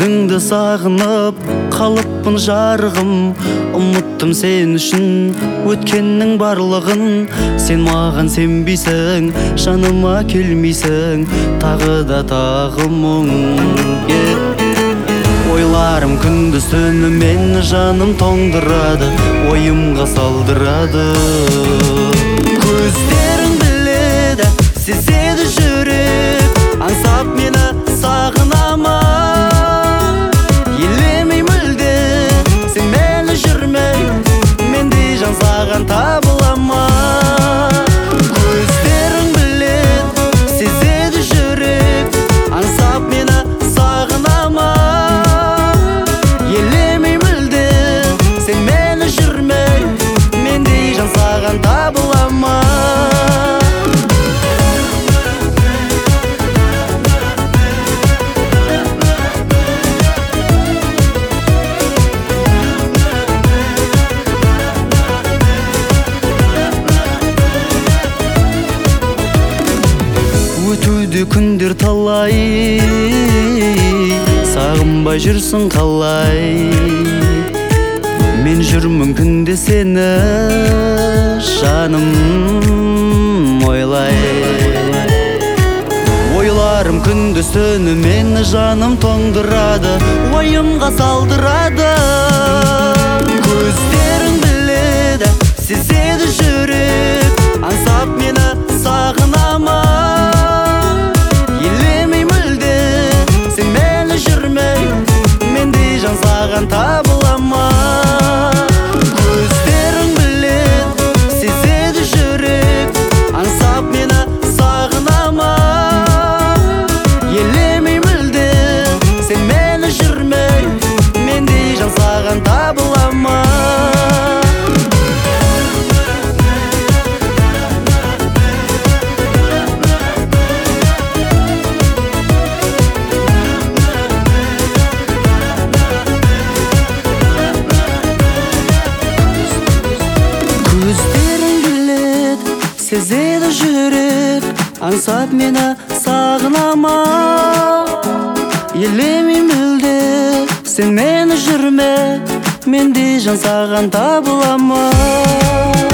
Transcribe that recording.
Өзіңді сағынып қалыппын жарығым, ұмыттым сен үшін өткеннің барлығын. Сен маған сенбейсің, жаныма келмейсің, тағы да тағы мұң. Ойларым күндіз түні мені жаным тоңдырады, ойымға салдырады. Көздерің біледі, сезеді жүрек, аңсап мені сағына ма? Елемей мүлде, сен мені жүрмей, мендей жан саған табыла ма? Көздерің біледі, сезеді жүрек, аңсап мені сағына ма? Елемей мүлде, сен мені жүрмей, мендей жан саған табыла ма? Өтуде күндер талай, сағынбай жүрсің қалай. Мен жүрмін күнде сені, жаным ойлай. Ойларым күндіз түні мені жаным тоңдырады, ойымға салдырады. Көздерің біледі, сезеді жүрек, аңсап мені сағына ма? Саған табыла ма? Көздерің біледі, сезеді жүрек, аңсап мені сағына ма? Елемей мүлде, сен мені жүрмей, мендей жан саған табыла ма? Көздерің біледі, сезеді жүрек, аңсап мені сағына ма? Елемей мүлде, сен мені жүрме, мендей жан саған табыла ма?